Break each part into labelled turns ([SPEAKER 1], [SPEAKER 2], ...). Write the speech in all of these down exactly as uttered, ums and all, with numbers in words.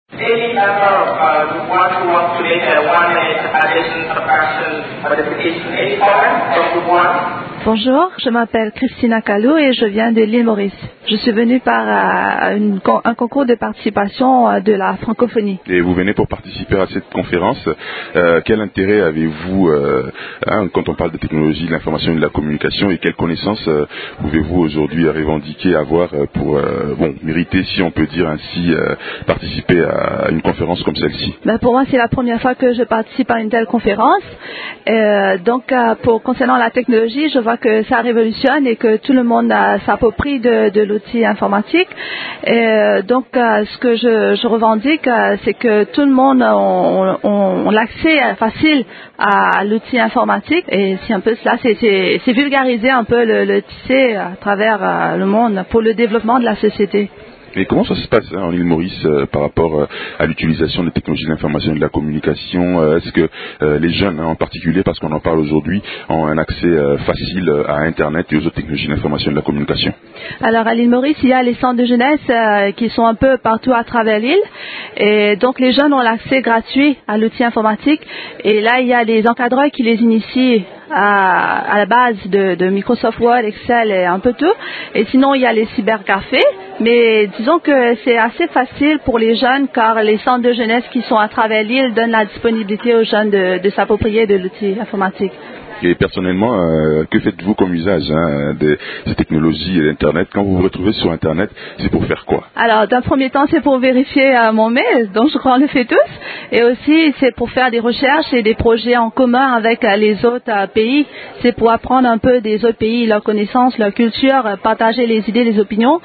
[SPEAKER 1] Any member uh, who wants to want to make a one-minute addition, subtraction, modification, any comment from group one?
[SPEAKER 2] Bonjour, je m'appelle Christina Kalou et je viens de l'île Maurice. Je suis venue par euh, une, un concours de participation euh, de la francophonie.
[SPEAKER 3] Et vous venez pour participer à cette conférence. Euh, quel intérêt avez-vous euh, hein, quand on parle de technologie, de l'information et de la communication, et quelles connaissances euh, pouvez-vous aujourd'hui revendiquer, avoir euh, pour euh, bon, mériter, si on peut dire ainsi, euh, participer à une conférence comme celle-ci?
[SPEAKER 2] Ben pour moi, c'est la première fois que je participe à une telle conférence. Euh, donc, euh, pour concernant la technologie, je vois que ça révolutionne et que tout le monde euh, s'approprie de, de l'outil informatique. Et, euh, donc, euh, ce que je, je revendique, euh, c'est que tout le monde on, on, on l'accès facile à l'outil informatique. Et si un peu cela, c'est, c'est, c'est vulgariser un peu le, le tisser à travers euh, le monde pour le développement de la société.
[SPEAKER 3] Et comment ça se passe hein, en île Maurice euh, par rapport euh, à l'utilisation des technologies de l'information et de la communication? euh, Est-ce que euh, les jeunes hein, en particulier, parce qu'on en parle aujourd'hui, ont un accès euh, facile à Internet et aux autres technologies de l'information et de la communication?
[SPEAKER 2] Alors à l'île Maurice, il y a les centres de jeunesse euh, qui sont un peu partout à travers l'île. Et donc les jeunes ont l'accès gratuit à l'outil informatique. Et là, il y a les encadreurs qui les initient à, à la base de, de Microsoft Word, Excel et un peu tout. Et sinon, il y a les cybercafés. Mais disons que c'est assez facile pour les jeunes car les centres de jeunesse qui sont à travers l'île donnent la disponibilité aux jeunes de, de s'approprier de l'outil informatique.
[SPEAKER 3] Et personnellement, euh, que faites-vous comme usage hein, de ces technologies et d'Internet? Quand vous vous retrouvez sur Internet, c'est pour faire quoi?
[SPEAKER 2] Alors, d'un premier temps, c'est pour vérifier euh, mon mail, donc je crois qu'on le fait tous. Et aussi, c'est pour faire des recherches et des projets en commun avec euh, les autres euh, pays. C'est pour apprendre un peu des autres pays, leurs connaissances, leur culture, euh, partager les idées, les opinions.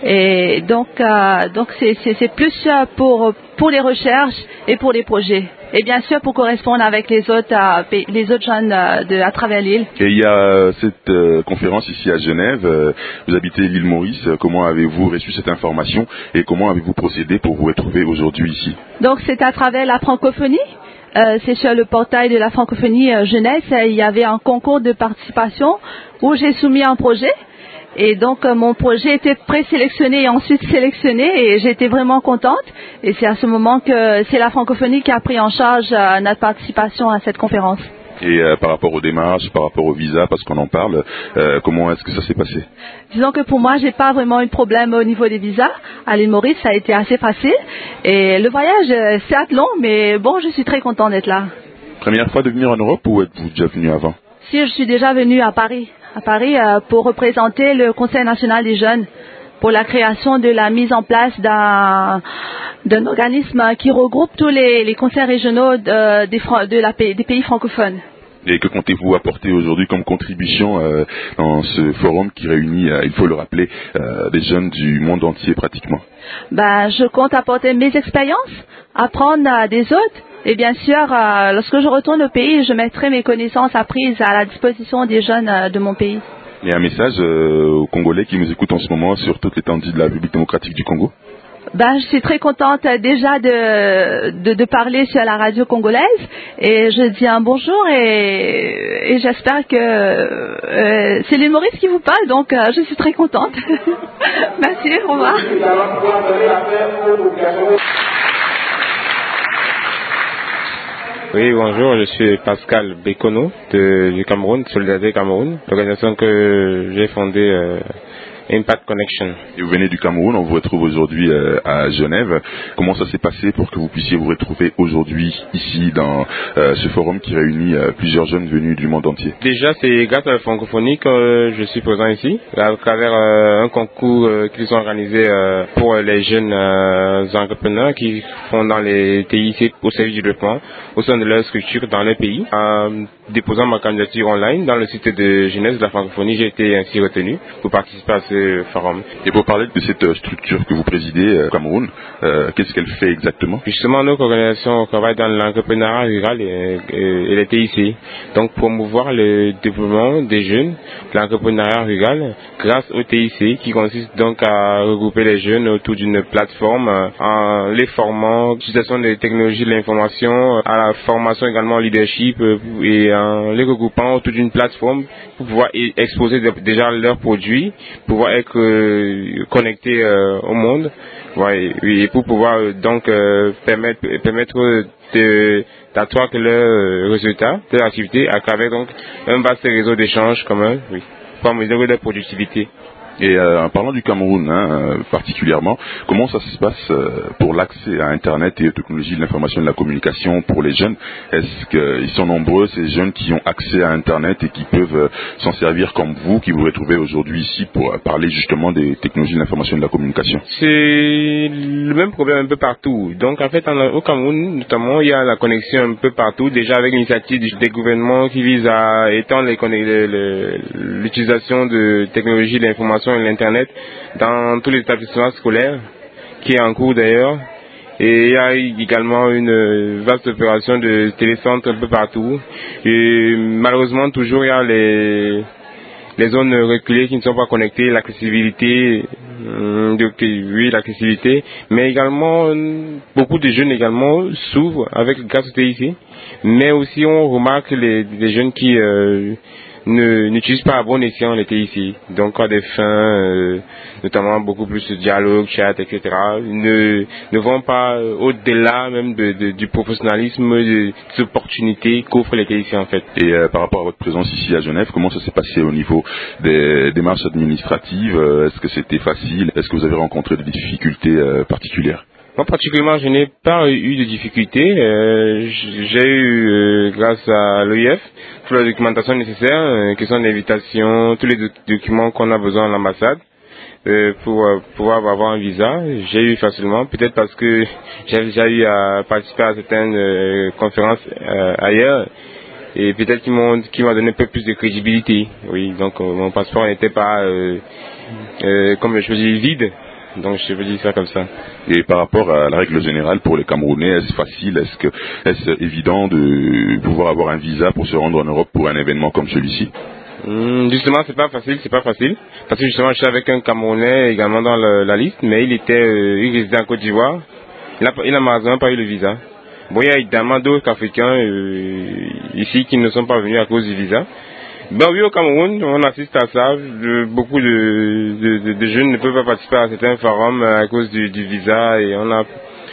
[SPEAKER 2] Et donc, euh, donc c'est, c'est, c'est plus euh, pour, pour les recherches et pour les projets. Et bien sûr pour correspondre avec les autres, euh, les autres jeunes euh, de, à travers l'île.
[SPEAKER 3] Et il y a euh, cette euh, conférence ici à Genève. Euh, vous habitez l'île Maurice. Comment avez-vous reçu cette information et comment avez-vous procédé pour vous retrouver aujourd'hui ici?
[SPEAKER 2] Donc c'est à travers la francophonie. Euh, c'est sur le portail de la francophonie euh, jeunesse. Il y avait un concours de participation où j'ai soumis un projet. Et donc euh, mon projet était présélectionné et ensuite sélectionné et j'étais vraiment contente. Et c'est à ce moment que c'est la francophonie qui a pris en charge euh, notre participation à cette conférence.
[SPEAKER 3] Et euh, par rapport aux démarches, par rapport au visa, parce qu'on en parle, euh, comment est-ce que ça s'est passé?
[SPEAKER 2] Disons que pour moi, j'ai pas vraiment eu de problème au niveau des visas. À l'île Maurice, ça a été assez facile. Et le voyage, euh, certes long, mais bon, je suis très contente d'être là.
[SPEAKER 3] Première fois de venir en Europe ou êtes-vous déjà venu avant?
[SPEAKER 2] Si, je suis déjà venue à Paris. à Paris euh, pour représenter le Conseil national des jeunes pour la création de la mise en place d'un, d'un organisme qui regroupe tous les, les conseils régionaux de, des, de la, des pays francophones.
[SPEAKER 3] Et que comptez-vous apporter aujourd'hui comme contribution euh, dans ce forum qui réunit, euh, il faut le rappeler, euh, des jeunes du monde entier pratiquement?
[SPEAKER 2] Ben, je compte apporter mes expériences, apprendre euh, des autres. Et bien sûr, euh, lorsque je retourne au pays, je mettrai mes connaissances apprises à la disposition des jeunes euh, de mon pays.
[SPEAKER 3] Et un message euh, aux Congolais qui nous écoutent en ce moment sur toute l'étendue de la République démocratique du Congo?
[SPEAKER 2] Ben, je suis très contente euh, déjà de, de, de parler sur la radio congolaise et je dis un bonjour et, et j'espère que euh, c'est l'île Maurice qui vous parle, donc euh, je suis très contente. Merci, au revoir.
[SPEAKER 4] Oui, bonjour, je suis Pascal Bekono de, du Cameroun, Solidarité Cameroun, l'organisation que j'ai fondée euh, Impact Connection.
[SPEAKER 3] Et vous venez du Cameroun, on vous retrouve aujourd'hui euh, à Genève. Comment ça s'est passé pour que vous puissiez vous retrouver aujourd'hui ici dans euh, ce forum qui réunit euh, plusieurs jeunes venus du monde entier?
[SPEAKER 4] Déjà, c'est grâce à la francophonie que je suis présent ici, à travers euh, un concours euh, qu'ils ont organisé euh, pour les jeunes euh, entrepreneurs qui font dans les T I C au service du développement au sein de leur structure dans leur pays. En déposant ma candidature online dans le site de jeunesse de la francophonie, j'ai été ainsi retenu pour participer à ce forum.
[SPEAKER 3] Et pour parler de cette structure que vous présidez au Cameroun, euh, qu'est-ce qu'elle fait exactement?
[SPEAKER 4] Justement, notre organisation travaille dans l'entrepreneuriat rural et, et, et les T I C. Donc, promouvoir le développement des jeunes, l'entrepreneuriat rural, grâce au T I C, qui consiste donc à regrouper les jeunes autour d'une plateforme, en les formant, l'utilisation des technologies de l'information, à la formation également au leadership, et en les regroupant autour d'une plateforme pour pouvoir exposer déjà leurs produits, pouvoir pouvoir être euh, connectés euh, au monde. Ouais, et, et pour pouvoir euh, donc euh, permettre permettre de d'accroître leurs résultats, de l'activité à travers donc un vaste réseau d'échanges communs, oui, pour améliorer leur productivité.
[SPEAKER 3] Et euh, en parlant du Cameroun hein, euh, particulièrement, comment ça se passe euh, pour l'accès à Internet et aux technologies de l'information et de la communication pour les jeunes? Est-ce qu'ils sont nombreux ces jeunes qui ont accès à Internet et qui peuvent euh, s'en servir comme vous, qui vous retrouvez aujourd'hui ici pour euh, parler justement des technologies de l'information et de la communication?
[SPEAKER 4] C'est le même problème un peu partout. Donc en fait en, au Cameroun notamment il y a la connexion un peu partout, déjà avec l'initiative des gouvernements qui vise à étendre l'utilisation de technologies de l'information et l'Internet dans tous les établissements scolaires, qui est en cours d'ailleurs. Et il y a également une vaste opération de télécentre un peu partout. Et malheureusement, toujours il y a les, les zones reculées qui ne sont pas connectées, l'accessibilité, euh, oui, l'accessibilité, mais également, beaucoup de jeunes également s'ouvrent avec grâce au T I C, mais aussi on remarque les, les jeunes qui euh, ne n'utilisent pas à bon escient les T I C, donc à des fins euh, notamment beaucoup plus de dialogue, chat, et cetera, ne ne vont pas euh, au-delà même de, de, du professionnalisme, des opportunités qu'offrent les T I C en fait.
[SPEAKER 3] Et euh, par rapport à votre présence ici à Genève, comment ça s'est passé au niveau des démarches administratives? Est-ce que c'était facile? Est-ce que vous avez rencontré des difficultés euh, particulières?
[SPEAKER 4] Moi particulièrement, je n'ai pas eu de difficultés. Euh, j'ai eu, euh, grâce à l'O I F, toute la documentation nécessaire, euh, qui sont d'invitation, tous les doc documents qu'on a besoin à l'ambassade euh, pour euh, pouvoir avoir un visa. J'ai eu facilement, peut-être parce que j'ai déjà eu à participer à certaines euh, conférences euh, ailleurs, et peut-être qu'ils m'ont qui m'a donné un peu plus de crédibilité. Oui, donc euh, mon passeport n'était pas, euh, euh, comme je dis, vide. Donc je veux dire ça comme ça.
[SPEAKER 3] Et par rapport à la règle générale pour les Camerounais, est-ce facile, est-ce que est-ce évident de pouvoir avoir un visa pour se rendre en Europe pour un événement comme celui-ci?
[SPEAKER 4] Hum, justement, c'est pas facile, c'est pas facile, parce que justement, je suis avec un Camerounais également dans le, la liste, mais il était, euh, il résidait en Côte d'Ivoire. Il a, il a malheureusement pas eu le visa. Bon, il y a évidemment d'autres Africains euh, ici qui ne sont pas venus à cause du visa. Ben oui, au Cameroun, on assiste à ça. De, beaucoup de, de, de, de jeunes ne peuvent pas participer à certains forums à cause du, du visa, et on a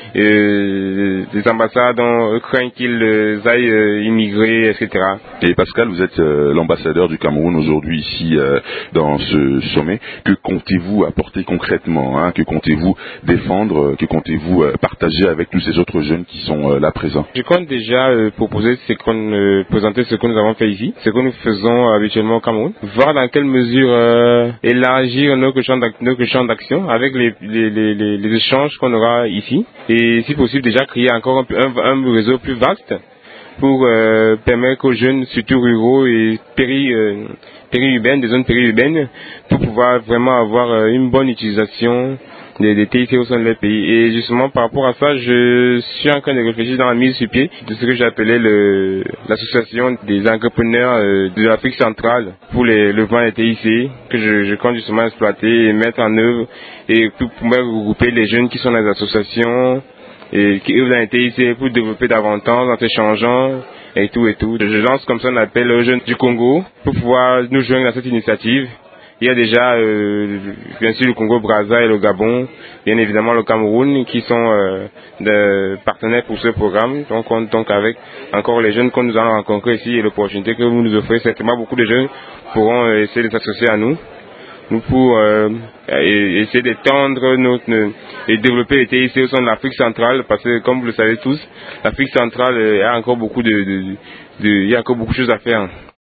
[SPEAKER 4] euh, des ambassades, on craint qu'ils aillent euh, immigrer, et cetera.
[SPEAKER 3] Et Pascal, vous êtes euh, l'ambassadeur du Cameroun aujourd'hui ici euh, dans ce sommet. Que comptez-vous apporter concrètement hein? Que comptez-vous défendre? Que comptez-vous euh, partager avec tous ces autres jeunes qui sont euh, là présents?
[SPEAKER 4] Je compte déjà euh, proposer ce qu'on euh, présenter ce que nous avons fait ici, ce que nous faisons habituellement au Cameroun, voir dans quelle mesure euh, élargir notre champ d'action avec les, les, les, les, les échanges qu'on aura ici, et si possible déjà créer encore un, un, un réseau plus vaste pour euh, permettre aux jeunes, surtout ruraux et péri, euh, périurbaines, des zones périurbaines, pour pouvoir vraiment avoir euh, une bonne utilisation des, des T I C au sein de leur pays. Et justement par rapport à ça, je suis en train de réfléchir dans la mise sur pied de ce que j'appelais l'association des entrepreneurs euh, de l'Afrique centrale pour les, le vent des T I C, que je, je compte justement exploiter et mettre en œuvre, et pour pouvoir regrouper les jeunes qui sont dans les associations et qui œuvrent dans les T I C pour développer davantage en s'échangeant et tout et tout. Je lance comme ça un appel aux jeunes du Congo pour pouvoir nous joindre à cette initiative. Il y a déjà euh, bien sûr le Congo-Brazza et le Gabon, bien évidemment le Cameroun qui sont euh, des partenaires pour ce programme. Donc, on, donc avec encore les jeunes que nous allons rencontrer ici et l'opportunité que vous nous offrez, certainement beaucoup de jeunes pourront euh, essayer de s'associer à nous. Nous pour euh, essayer d'étendre notre et développer les T I C au sein de l'Afrique centrale, parce que comme vous le savez tous, l'Afrique centrale a encore beaucoup de, de, de, de il y a encore beaucoup de choses à faire.